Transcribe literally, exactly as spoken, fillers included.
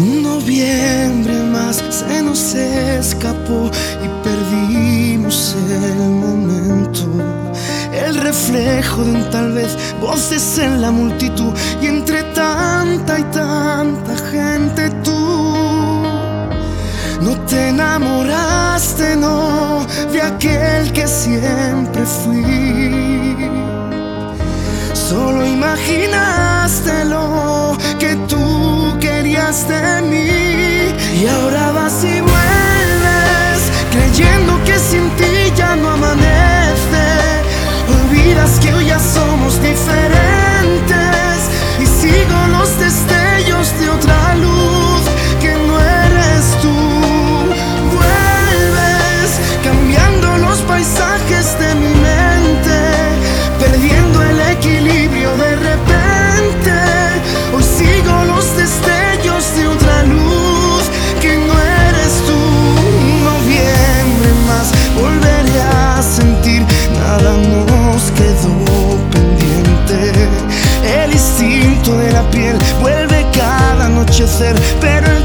Un noviembre más se nos escapó y perdimos el momento, el reflejo de un tal vez, voces en la multitud, y entre tanta y tanta gente tú no te enamoraste, no, de aquel que siempre fui. Solo imaginaste lo que tú querías de mí, y ahora vas y vuelves creyendo que sin ti ya no amanece. Olvidas que hoy ya somos diferentes y sigo los destellos de otra luz que no eres tú. Vuelves cambiando los paisajes de mi mente, perdiendo el equilibrio de repente. Hoy sigo los destellos de otra luz que no eres tú. Un noviembre más volveré a sentir, nada nos quedó pendiente. El instinto de la piel vuelve cada anochecer, pero